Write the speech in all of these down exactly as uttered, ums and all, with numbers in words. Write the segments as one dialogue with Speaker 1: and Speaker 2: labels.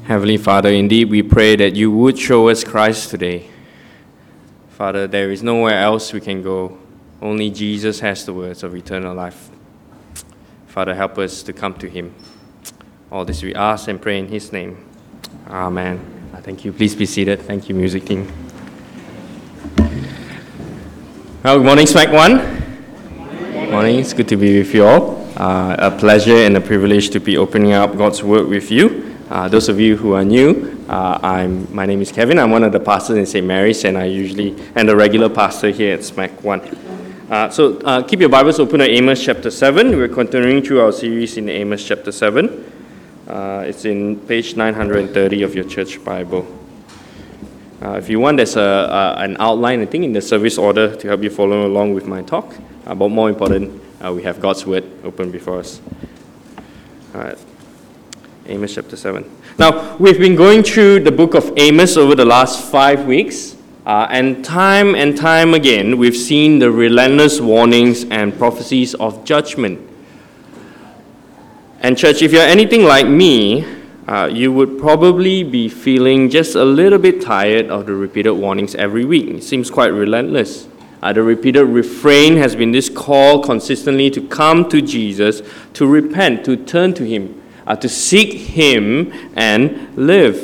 Speaker 1: Heavenly Father, indeed we pray that you would show us Christ today. Father, there is nowhere else we can go. Only Jesus has the words of eternal life. Father, help us to come to him. All this we ask and pray in his name. Amen. Thank you. Please be seated. Thank you, music team. Well, good morning, Smack One. Good morning. It's good to be with you all. Uh, a pleasure and a privilege to be opening up God's Word with you. Uh, those of you who are new, uh, I'm. My name is Kevin. I'm one of the pastors in Saint Mary's, and I usually and a regular pastor here at Smack One. Uh, so uh, keep your Bibles open at Amos chapter seven. We're continuing through our series in Amos chapter seven. Uh, it's in page nine hundred thirty of your church Bible. Uh, if you want, there's a, a, an outline, I think, in the service order to help you follow along with my talk. Uh, but more important, uh, we have God's Word open before us. All right. Amos chapter seven. Now, we've been going through the book of Amos over the last five weeks, uh, and time and time again, we've seen the relentless warnings and prophecies of judgment. And church, if you're anything like me, uh, you would probably be feeling just a little bit tired of the repeated warnings every week. It seems quite relentless. Uh, the repeated refrain has been this call consistently to come to Jesus, to repent, to turn to him, Uh, to seek him and live.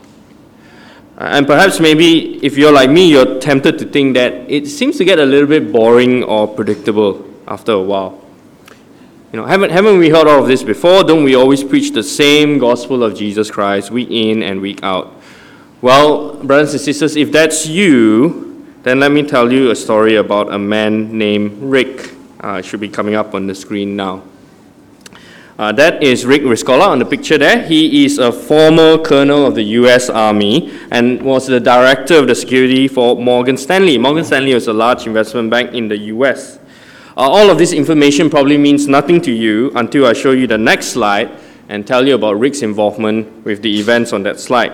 Speaker 1: Uh, and perhaps maybe if you're like me, you're tempted to think that it seems to get a little bit boring or predictable after a while. You know, haven't, haven't we heard all of this before? Don't we always preach the same gospel of Jesus Christ week in and week out? Well, brothers and sisters, if that's you, then let me tell you a story about a man named Rick. Uh, it should be coming up on the screen now. Uh, that is Rick Rescorla on the picture there. He is a former colonel of the U S Army and was the director of the security for Morgan Stanley. Morgan Stanley was a large investment bank in the U S. Uh, all of this information probably means nothing to you until I show you the next slide and tell you about Rick's involvement with the events on that slide.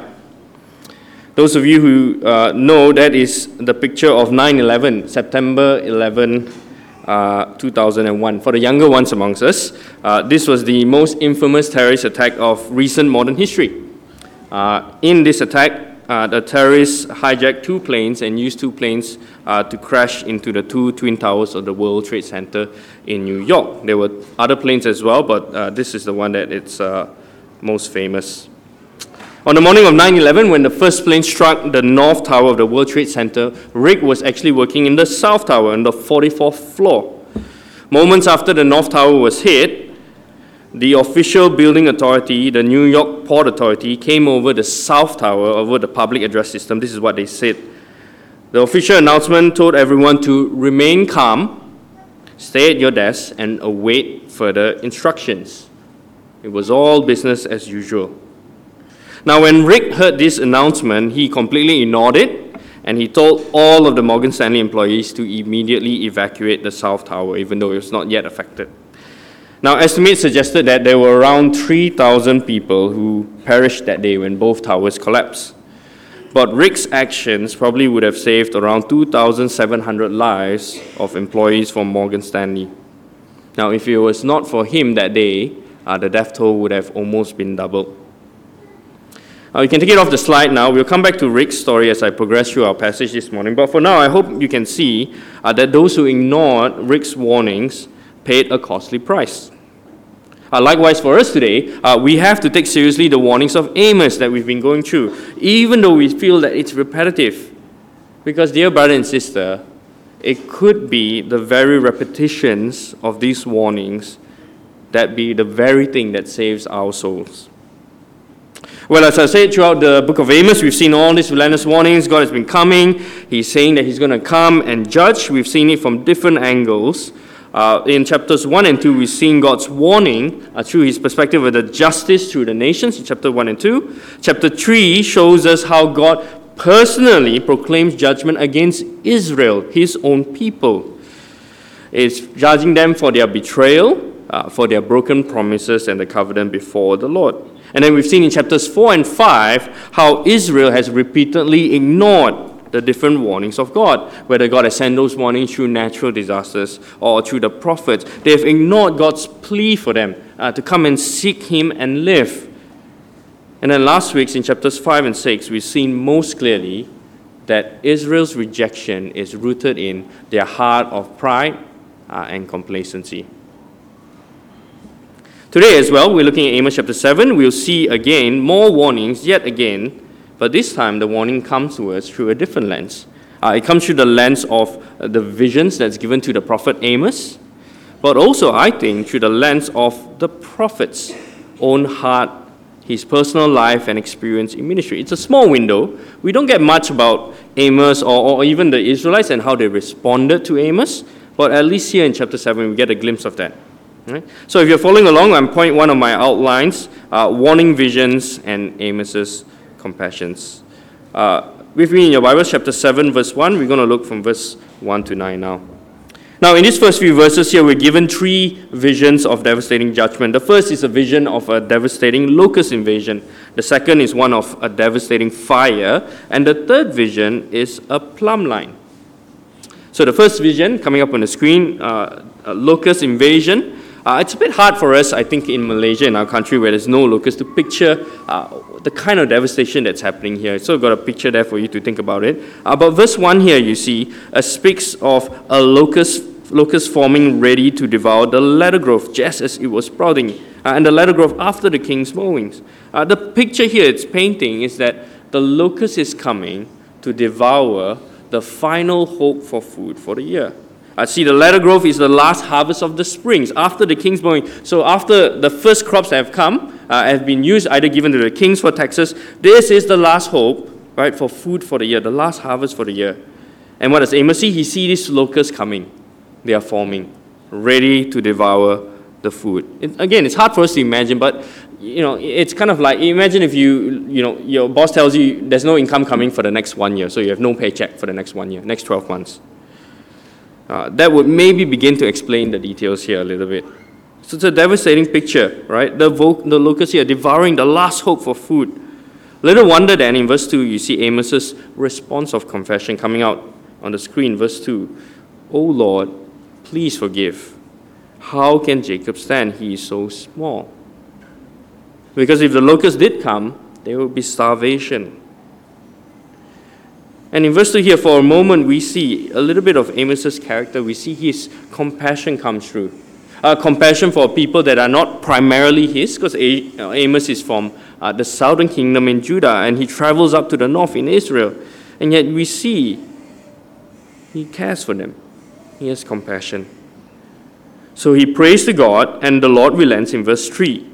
Speaker 1: Those of you who uh, know, that is the picture of nine eleven, September eleventh, Uh, two thousand one. For the younger ones amongst us, uh, this was the most infamous terrorist attack of recent modern history. Uh, in this attack, uh, the terrorists hijacked two planes and used two planes uh, to crash into the two twin towers of the World Trade Center in New York. There were other planes as well, but uh, this is the one that it's uh, most famous. On the morning of nine eleven, when the first plane struck the North Tower of the World Trade Center, Rick was actually working in the South Tower on the forty-fourth floor. Moments after the North Tower was hit, the official building authority, the New York Port Authority, came over the South Tower, over the public address system. This is what they said. The official announcement told everyone to remain calm, stay at your desk, and await further instructions. It was all business as usual. Now, when Rick heard this announcement, he completely ignored it, and he told all of the Morgan Stanley employees to immediately evacuate the South Tower, even though it was not yet affected. Now, estimates suggested that there were around three thousand people who perished that day when both towers collapsed. But Rick's actions probably would have saved around two thousand seven hundred lives of employees from Morgan Stanley. Now, if it was not for him that day, uh, the death toll would have almost been doubled. Uh, you can take it off the slide now. We'll come back to Rick's story as I progress through our passage this morning. But for now, I hope you can see uh, that those who ignored Rick's warnings paid a costly price. Uh, likewise, for us today, uh, we have to take seriously the warnings of Amos that we've been going through, even though we feel that it's repetitive. Because, dear brother and sister, it could be the very repetitions of these warnings that be the very thing that saves our souls. Well, as I said, throughout the book of Amos, we've seen all these relentless warnings. God has been coming. He's saying that he's going to come and judge. We've seen it from different angles. Uh, in chapters one and two, we've seen God's warning uh, through his perspective of the justice through the nations in chapter one and two. Chapter three shows us how God personally proclaims judgment against Israel, his own people. It's judging them for their betrayal, uh, for their broken promises and the covenant before the Lord. And then we've seen in chapters four and five how Israel has repeatedly ignored the different warnings of God, whether God has sent those warnings through natural disasters or through the prophets. They have ignored God's plea for them uh, to come and seek him and live. And then last week, in chapters five and six, we've seen most clearly that Israel's rejection is rooted in their heart of pride uh, and complacency. Today as well, we're looking at Amos chapter seven. We'll see again more warnings yet again, but this time the warning comes to us through a different lens. Uh, it comes through the lens of uh, the visions that's given to the prophet Amos, but also, I think, through the lens of the prophet's own heart, his personal life and experience in ministry. It's a small window. We don't get much about Amos or, or even the Israelites and how they responded to Amos, but at least here in chapter seven, we get a glimpse of that. Right? So if you're following along, I'm point one of my outlines, uh, warning visions and Amos's compassions. Uh, with me in your Bible, chapter seven, verse one, we're going to look from verse one to nine now. Now, in these first few verses here, we're given three visions of devastating judgment. The first is a vision of a devastating locust invasion. The second is one of a devastating fire. And the third vision is a plumb line. So the first vision, coming up on the screen, uh, a locust invasion. Uh, it's a bit hard for us, I think, in Malaysia, in our country, where there's no locust, to picture uh, the kind of devastation that's happening here. So I've got a picture there for you to think about it. Uh, but verse one here, you see, uh, speaks of a locust, locust forming ready to devour the ladder grove, just as it was sprouting, uh, and the ladder grove after the king's mowings. Uh, the picture here it's painting is that the locust is coming to devour the final hope for food for the year. I see the ladder grove is the last harvest of the springs after the king's mowing. So after the first crops have come, uh, have been used, either given to the kings for taxes, this is the last hope, right, for food for the year, the last harvest for the year. And what does Amos see? He sees these locusts coming. They are forming, ready to devour the food. It, again, it's hard for us to imagine, but you know, it's kind of like, imagine if you, you know, your boss tells you there's no income coming for the next one year, so you have no paycheck for the next one year, next twelve months. Uh, that would maybe begin to explain the details here a little bit. So it's a devastating picture, right? The, vo- the locusts here devouring the last hope for food. Little wonder then in verse two, you see Amos's response of confession coming out on the screen. Verse two, "O Lord, please forgive. How can Jacob stand? He is so small." Because if the locusts did come, there would be starvation. And in verse two here, for a moment, we see a little bit of Amos's character. We see his compassion comes through. Uh, compassion for people that are not primarily his, because Amos is from uh, the southern kingdom in Judah, and he travels up to the north in Israel. And yet we see he cares for them. He has compassion. So he prays to God, and the Lord relents in verse three.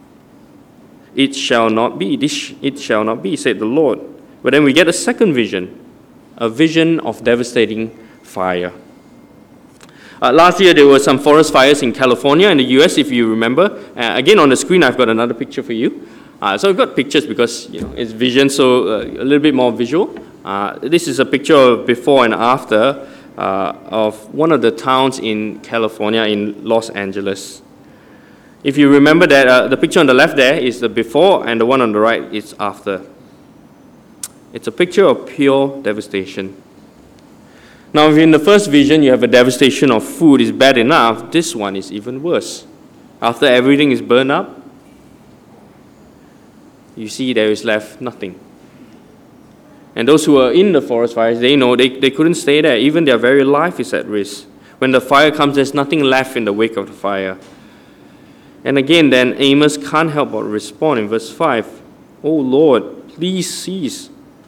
Speaker 1: "It shall not be, this it shall not be, said the Lord." But then we get a second vision. A vision of devastating fire. Uh, last year, there were some forest fires in California in the U S, if you remember. Uh, again, on the screen, I've got another picture for you. Uh, so I've got pictures because you know it's vision, so uh, a little bit more visual. Uh, this is a picture of before and after uh, of one of the towns in California, in Los Angeles. If you remember that, uh, the picture on the left there is the before, and the one on the right is after. It's a picture of pure devastation. Now, if in the first vision you have a devastation of food is bad enough, this one is even worse. After everything is burned up, you see there is left nothing. And those who are in the forest fires, they know they, they couldn't stay there. Even their very life is at risk. When the fire comes, there's nothing left in the wake of the fire. And again, then Amos can't help but respond in verse five. "O Lord, please cease.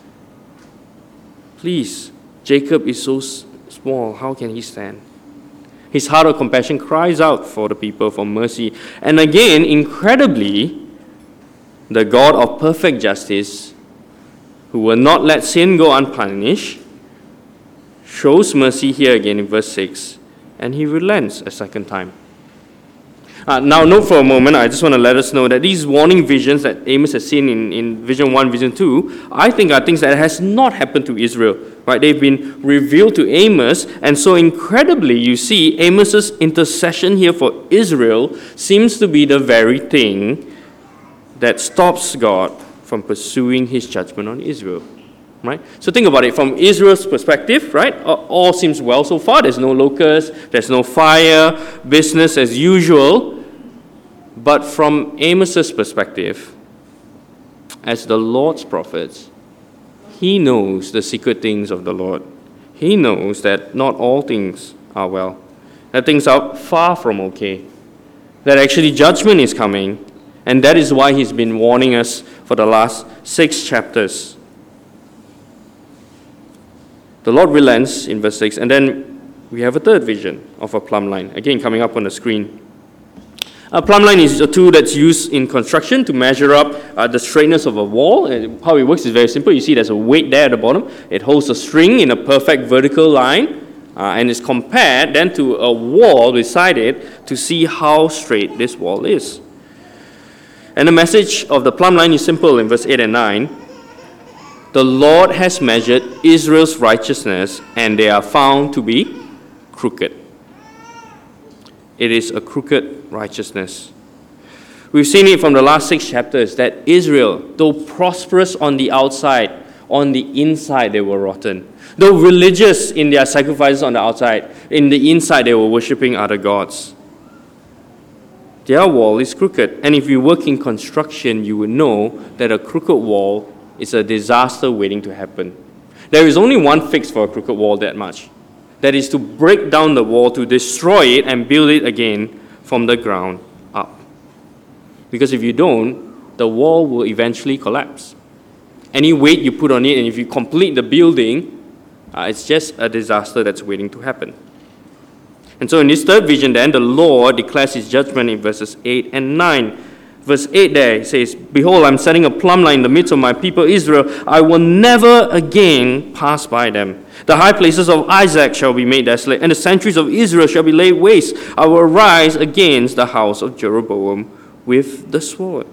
Speaker 1: Please, Jacob is so s- small, how can he stand?" His heart of compassion cries out for the people for mercy. And again, incredibly, the God of perfect justice, who will not let sin go unpunished, shows mercy here again in verse six, and he relents a second time. Uh, now, note for a moment, I just want to let us know that these warning visions that Amos has seen in, in Vision one, Vision two, I think are things that has not happened to Israel. Right? They've been revealed to Amos, and so incredibly, you see, Amos's intercession here for Israel seems to be the very thing that stops God from pursuing his judgment on Israel. Right? So think about it from Israel's perspective, right? All seems well so far. There's no locust, there's no fire, business as usual. But from Amos's perspective, as the Lord's prophets, he knows the secret things of the Lord. He knows that not all things are well, that things are far from okay, that actually judgment is coming, and that is why he's been warning us for the last six chapters. The Lord relents in verse six, and then we have a third vision of a plumb line, again coming up on the screen. A plumb line is a tool that's used in construction to measure up uh, the straightness of a wall. And how it works is very simple. You see there's a weight there at the bottom. It holds a string in a perfect vertical line, uh, and is compared then to a wall beside it to see how straight this wall is. And the message of the plumb line is simple in verse eight and nine. The Lord has measured Israel's righteousness, and they are found to be crooked. It is a crooked righteousness. We've seen it from the last six chapters that Israel, though prosperous on the outside, on the inside they were rotten. Though religious in their sacrifices on the outside, in the inside they were worshipping other gods. Their wall is crooked. And if you work in construction, you would know that a crooked wall is a disaster waiting to happen. There is only one fix for a crooked wall that much. That is to break down the wall, to destroy it and build it again from the ground up. Because if you don't, the wall will eventually collapse. Any weight you put on it, and if you complete the building, uh, it's just a disaster that's waiting to happen. And so in this third vision then, the Lord declares his judgment in verses eight and nine. Verse eight there, it says, Behold, I'm setting a plumb line in the midst of my people Israel. I will never again pass by them. The high places of Isaac shall be made desolate, and the sanctuaries of Israel shall be laid waste. I will rise against the house of Jeroboam with the sword.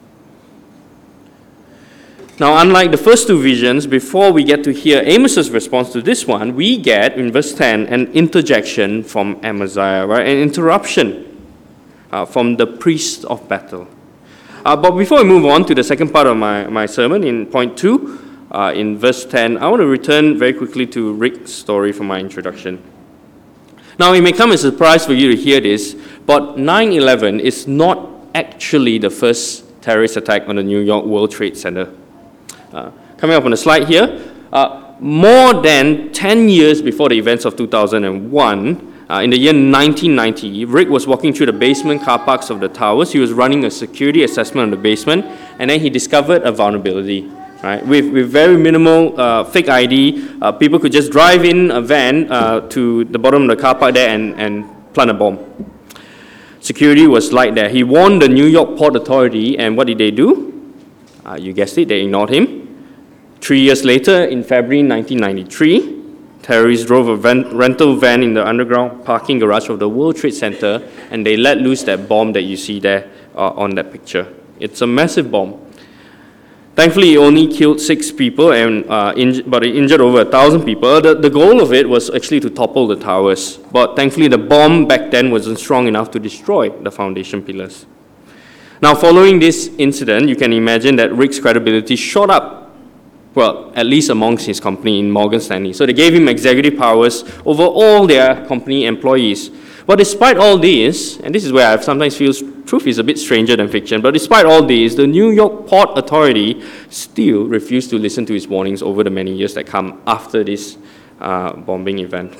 Speaker 1: Now, unlike the first two visions, before we get to hear Amos's response to this one, we get, in verse ten, an interjection from Amaziah, right? An interruption uh, from the priest of Bethel. Uh, but before we move on to the second part of my, my sermon, in point two, uh, in verse ten, I want to return very quickly to Rick's story for my introduction. Now, it may come as a surprise for you to hear this, but nine eleven is not actually the first terrorist attack on the New York World Trade Center. Uh, coming up on the slide here, uh, more than ten years before the events of two thousand one, uh, in the year nineteen ninety, Rick was walking through the basement car parks of the towers. He was running a security assessment on the basement, and then he discovered a vulnerability. Right? With, with very minimal uh, fake I D, uh, people could just drive in a van uh, to the bottom of the car park there and, and plant a bomb. Security was light there. He warned the New York Port Authority, and what did they do? Uh, you guessed it, they ignored him. Three years later, in February nineteen ninety-three, terrorists drove a van, rental van in the underground parking garage of the World Trade Center, and they let loose that bomb that you see there uh, on that picture. It's a massive bomb. Thankfully, it only killed six people, and uh, inj- but it injured over a thousand people. The, the goal of it was actually to topple the towers, but thankfully the bomb back then wasn't strong enough to destroy the foundation pillars. Now, following this incident, you can imagine that Rick's credibility shot up. Well, at least amongst his company in Morgan Stanley. So they gave him executive powers over all their company employees. But despite all this, and this is where I sometimes feel truth is a bit stranger than fiction, but despite all this, the New York Port Authority still refused to listen to his warnings over the many years that come after this uh, bombing event.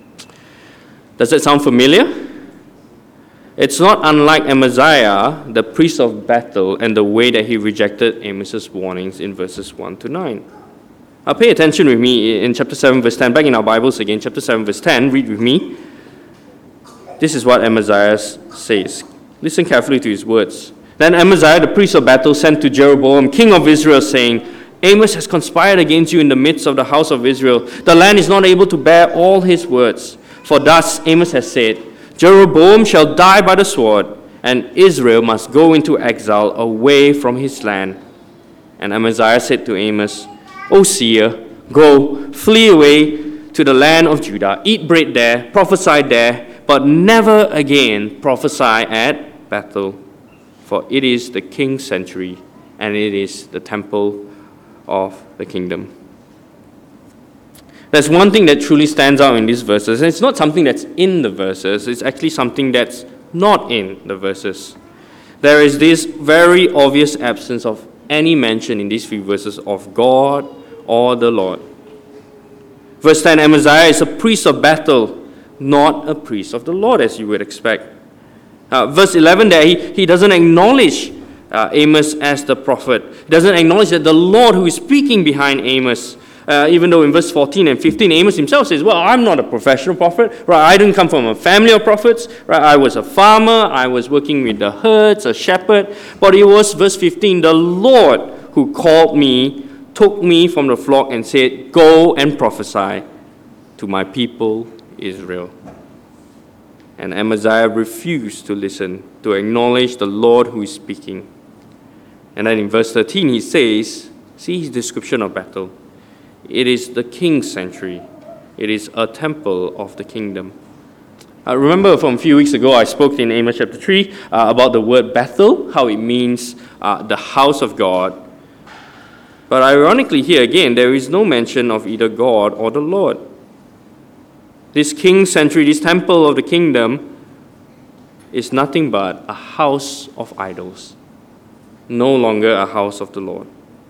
Speaker 1: Does that sound familiar? It's not unlike Amaziah, the priest of Bethel, and the way that he rejected Amos's warnings in verses one to nine. Now pay attention with me in chapter seven, verse ten. Back in our Bibles again, chapter seven, verse ten. Read with me. This is what Amaziah says. Listen carefully to his words. Then Amaziah, the priest of Bethel, sent to Jeroboam, king of Israel, saying, Amos has conspired against you in the midst of the house of Israel. The land is not able to bear all his words. For thus Amos has said, Jeroboam shall die by the sword, and Israel must go into exile away from his land. And Amaziah said to Amos, O seer, go, flee away to the land of Judah, eat bread there, prophesy there, but never again prophesy at Bethel, for it is the king's sanctuary, and it is the temple of the kingdom. There's one thing that truly stands out in these verses, and it's not something that's in the verses, it's actually something that's not in the verses. There is this very obvious absence of any mention in these few verses of God or the Lord. Verse ten, Amaziah is a priest of Bethel, not a priest of the Lord, as you would expect. Uh, verse eleven there, he, he doesn't acknowledge uh, Amos as the prophet. He doesn't acknowledge that the Lord who is speaking behind Amos, uh, even though in verse fourteen and fifteen, Amos himself says, well, I'm not a professional prophet. Right? I didn't come from a family of prophets. Right? I was a farmer. I was working with the herds, a shepherd. But it was, verse fifteen, the Lord who called me, took me from the flock and said, go and prophesy to my people Israel. And Amaziah refused to listen, to acknowledge the Lord who is speaking. And then in verse thirteen, he says, see his description of Bethel. It is the king's sanctuary. It is a temple of the kingdom. I remember from a few weeks ago, I spoke in Amos chapter three uh, about the word Bethel, how it means uh, the house of God. But ironically here again, there is no mention of either God or the Lord. This king's sanctuary, this temple of the kingdom, is nothing but a house of idols, no longer a house of the Lord.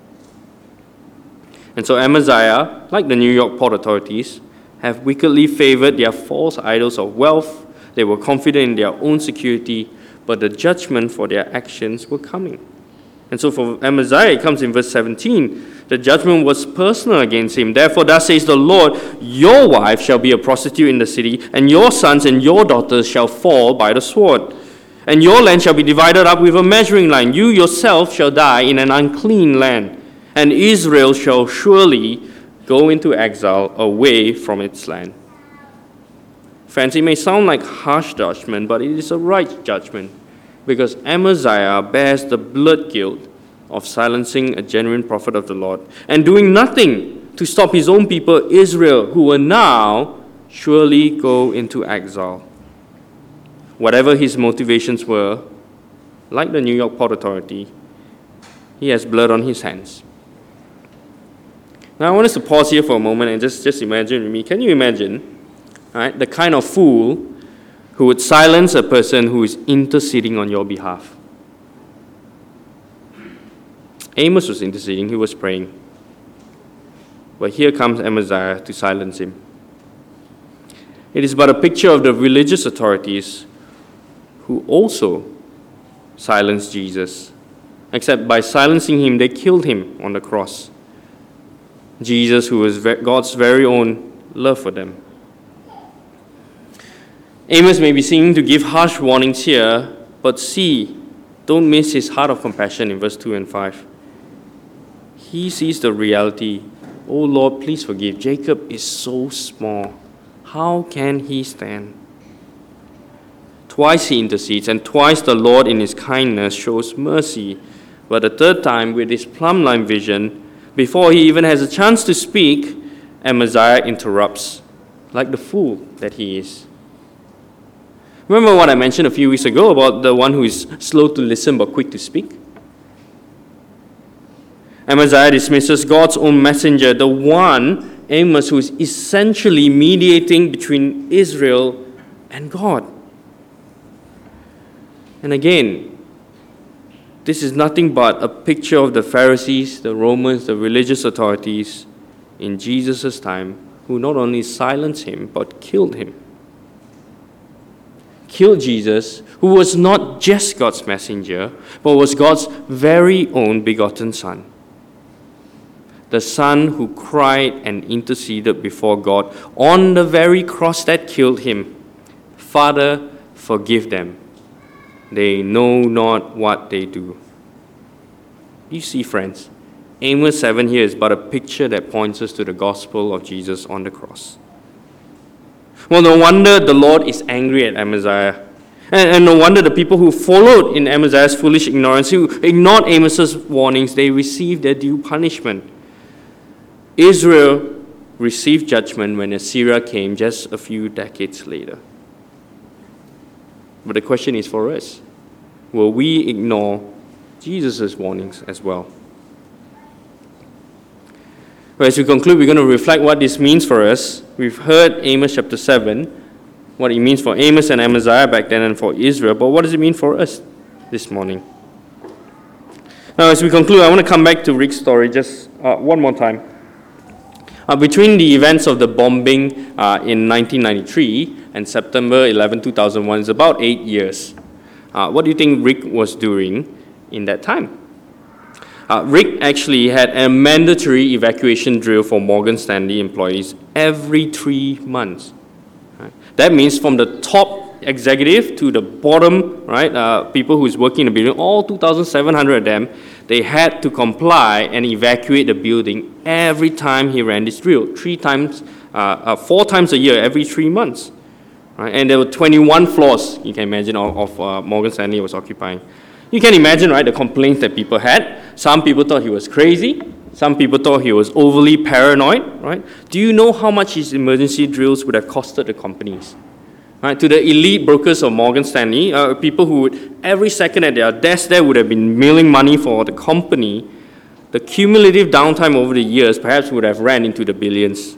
Speaker 1: And so Amaziah, like the New York port authorities, have wickedly favored their false idols of wealth. They were confident in their own security, but the judgment for their actions were coming. And so for Amaziah, it comes in verse seventeen. The judgment was personal against him. Therefore, thus says the Lord, your wife shall be a prostitute in the city, and your sons and your daughters shall fall by the sword. And your land shall be divided up with a measuring line. You yourself shall die in an unclean land. And Israel shall surely go into exile away from its land. Friends, it may sound like harsh judgment, but it is a right judgment, because Amaziah bears the blood guilt of silencing a genuine prophet of the Lord and doing nothing to stop his own people, Israel, who will now surely go into exile. Whatever his motivations were, like the New York Port Authority, he has blood on his hands. Now I want us to pause here for a moment and just, just imagine with me. Can you imagine right, the kind of fool who would silence a person who is interceding on your behalf? Amos was interceding, he was praying. But here comes Amaziah to silence him. It is but a picture of the religious authorities who also silenced Jesus. Except by silencing him, they killed him on the cross. Jesus, who was God's very own love for them. Amos may be seeming to give harsh warnings here, but see, don't miss his heart of compassion in verse two and five. He sees the reality. Oh Lord, please forgive. Jacob is so small. How can he stand? Twice he intercedes, and twice the Lord in his kindness shows mercy. But the third time, with his plumb line vision, before he even has a chance to speak, Amaziah interrupts, like the fool that he is. Remember what I mentioned a few weeks ago about the one who is slow to listen but quick to speak? Amaziah dismisses God's own messenger, the one, Amos, who is essentially mediating between Israel and God. And again, this is nothing but a picture of the Pharisees, the Romans, the religious authorities in Jesus' time, who not only silenced him, but killed him. Killed Jesus, who was not just God's messenger, but was God's very own begotten Son. The Son who cried and interceded before God on the very cross that killed him. Father, forgive them. They know not what they do. You see, friends, Amos seven here is but a picture that points us to the gospel of Jesus on the cross. Well, no wonder the Lord is angry at Amaziah. And, and no wonder the people who followed in Amaziah's foolish ignorance, who ignored Amos's warnings, they received their due punishment. Israel received judgment when Assyria came just a few decades later. But the question is for us, will we ignore Jesus' warnings as well? Well, as we conclude, we're going to reflect what this means for us. We've heard Amos chapter seven, what it means for Amos and Amaziah back then and for Israel, but what does it mean for us this morning? Now, as we conclude, I want to come back to Rick's story just uh, one more time. Uh, between the events of the bombing uh, in nineteen ninety-three and September eleventh, two thousand one, is about eight years. Uh, what do you think Rick was doing in that time? Uh, Rick actually had a mandatory evacuation drill for Morgan Stanley employees every three months. Right? That means from the top executive to the bottom, right, uh, people who's working in the building, all two thousand seven hundred of them, they had to comply and evacuate the building every time he ran this drill, three times, uh, uh, four times a year, every three months. Right? And there were twenty-one floors, you can imagine, of, of uh, Morgan Stanley was occupying. You can imagine, right, the complaints that people had. Some people thought he was crazy. Some people thought he was overly paranoid, right? Do you know how much his emergency drills would have costed the companies? Right, to the elite brokers of Morgan Stanley, uh, people who would, every second at their desk there would have been mailing money for the company, the cumulative downtime over the years perhaps would have ran into the billions.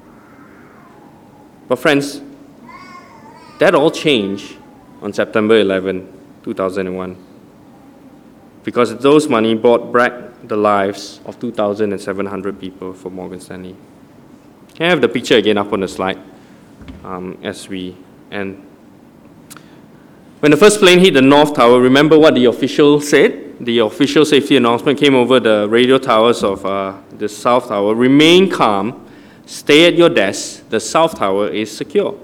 Speaker 1: But friends, that all changed on September eleventh, two thousand one. Because those money bought back the lives of two thousand seven hundred people for Morgan Stanley. Can I have the picture again up on the slide um, as we end? When the first plane hit the North Tower, remember what the official said? The official safety announcement came over the radio towers of uh, the South Tower. Remain calm, stay at your desk, the South Tower is secure.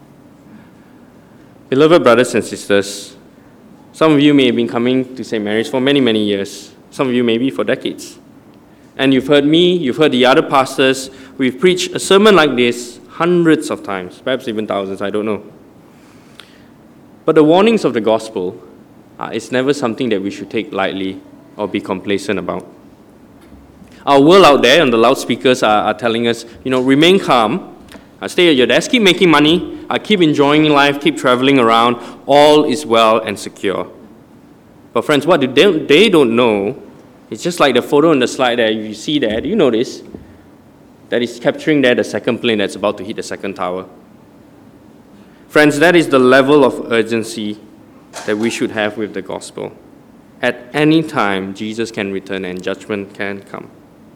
Speaker 1: Beloved brothers and sisters, some of you may have been coming to Saint Mary's for many, many years. Some of you maybe for decades. And you've heard me, you've heard the other pastors. We've preached a sermon like this hundreds of times, perhaps even thousands, I don't know. But the warnings of the gospel, uh, it's never something that we should take lightly or be complacent about. Our world out there and the loudspeakers are, are telling us, you know, remain calm, uh, stay at your desk, keep making money, uh, keep enjoying life, keep traveling around, all is well and secure. But friends, what do they, they don't know, it's just like the photo on the slide there, you see there, do you notice? That is capturing there the second plane that's about to hit the second tower. Friends, that is the level of urgency that we should have with the gospel. At any time, Jesus can return and judgment can come.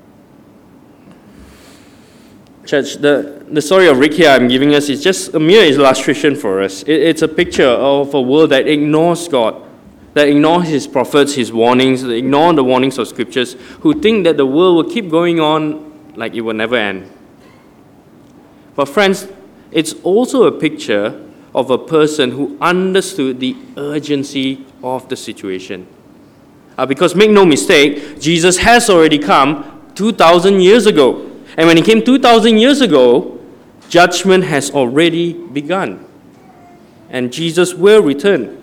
Speaker 1: Church, the, the story of Rick here I'm giving us is just a mere illustration for us. It, it's a picture of a world that ignores God, that ignores his prophets, his warnings, that ignore the warnings of scriptures, who think that the world will keep going on like it will never end. But friends, it's also a picture of a person who understood the urgency of the situation. Uh, because make no mistake, Jesus has already come two thousand years ago. And when he came two thousand years ago, judgment has already begun. And Jesus will return.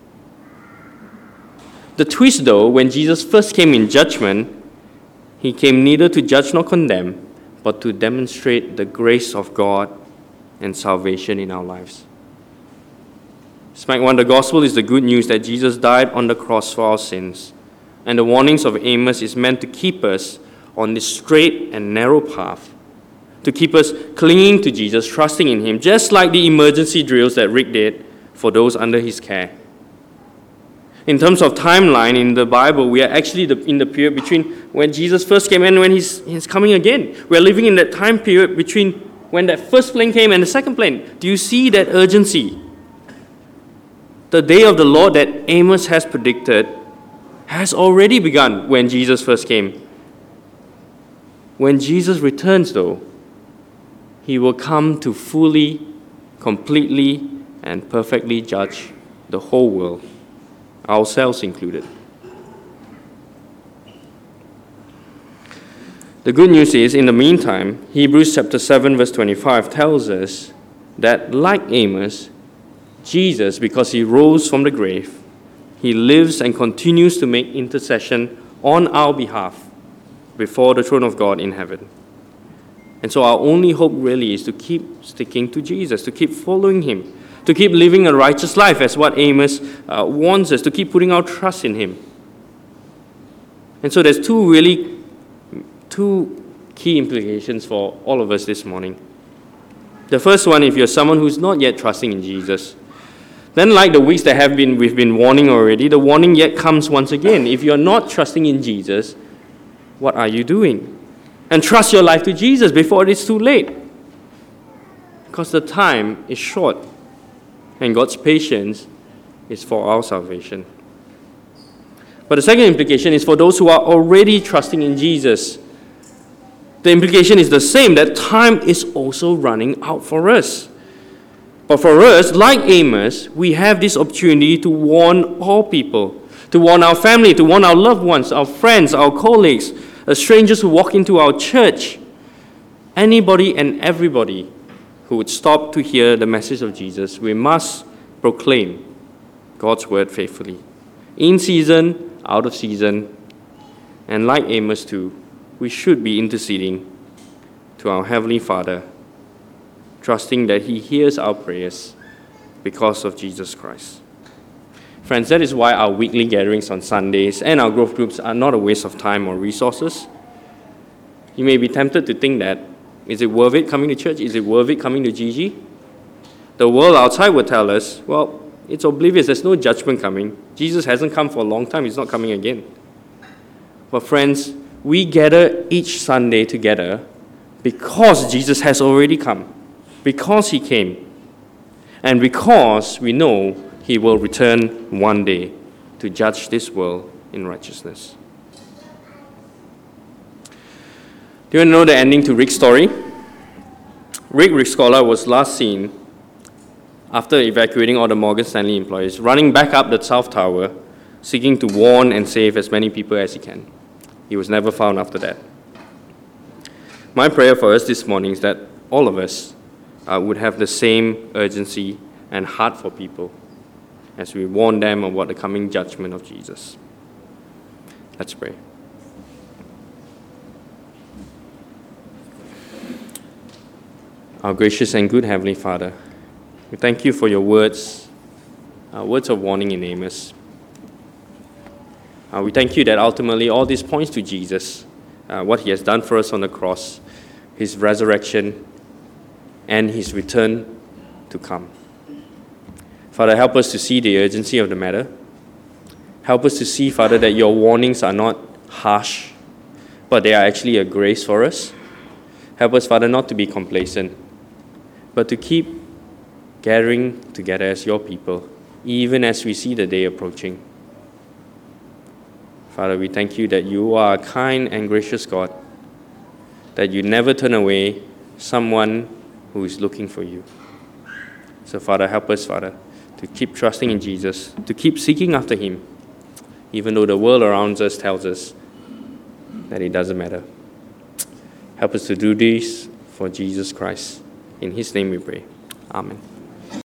Speaker 1: The twist though, when Jesus first came in judgment, he came neither to judge nor condemn, but to demonstrate the grace of God and salvation in our lives. Smack one, the gospel is the good news that Jesus died on the cross for our sins. And the warnings of Amos is meant to keep us on this straight and narrow path, to keep us clinging to Jesus, trusting in him, just like the emergency drills that Rick did for those under his care. In terms of timeline in the Bible, we are actually the, in the period between when Jesus first came and when he's, he's coming again. We are living in that time period between when that first plane came and the second plane. Do you see that urgency? The day of the Lord that Amos has predicted has already begun when Jesus first came. When Jesus returns, though, he will come to fully, completely, and perfectly judge the whole world, ourselves included. The good news is, in the meantime, Hebrews chapter seven, verse twenty-five tells us that, like Amos, Jesus, because he rose from the grave, he lives and continues to make intercession on our behalf before the throne of God in heaven. And so our only hope really is to keep sticking to Jesus, to keep following him, to keep living a righteous life as what Amos uh, warns us, to keep putting our trust in him. And so there's two really, two key implications for all of us this morning. The first one, if you're someone who's not yet trusting in Jesus, Then, like the weeks that have been we've been warning already, the warning yet comes once again. If you're not trusting in Jesus, what are you doing? And trust your life to Jesus before it is too late. Because the time is short, and God's patience is for our salvation. But the second implication is for those who are already trusting in Jesus. The implication is the same, that time is also running out for us. But for us, like Amos, we have this opportunity to warn all people, to warn our family, to warn our loved ones, our friends, our colleagues, the strangers who walk into our church, anybody and everybody who would stop to hear the message of Jesus. We must proclaim God's word faithfully, in season, out of season, and like Amos too, we should be interceding to our Heavenly Father, trusting that He hears our prayers because of Jesus Christ. Friends, that is why our weekly gatherings on Sundays and our growth groups are not a waste of time or resources. You may be tempted to think that, is it worth it coming to church? Is it worth it coming to G G? The world outside will tell us, well, it's oblivious, there's no judgment coming. Jesus hasn't come for a long time, He's not coming again. But friends, we gather each Sunday together because Jesus has already come, because He came, and because we know He will return one day to judge this world in righteousness. Do you want to know the ending to Rick's story? Rick Rickscola was last seen after evacuating all the Morgan Stanley employees, running back up the South Tower, seeking to warn and save as many people as he can. He was never found after that. My prayer for us this morning is that all of us uh, would have the same urgency and heart for people as we warn them about the coming judgment of Jesus. Let's pray. Our gracious and good Heavenly Father, we thank You for Your words, uh, words of warning in Amos. Uh, we thank You that ultimately all this points to Jesus, uh, what He has done for us on the cross, His resurrection, and His return to come. Father, help us to see the urgency of the matter. Help us to see, Father, that Your warnings are not harsh, but they are actually a grace for us. Help us, Father, not to be complacent, but to keep gathering together as Your people, even as we see the day approaching. Father, we thank You that You are a kind and gracious God, that You never turn away someone who is looking for You. So, Father, help us, Father, to keep trusting in Jesus, to keep seeking after Him, even though the world around us tells us that it doesn't matter. Help us to do this for Jesus Christ. In His name we pray. Amen.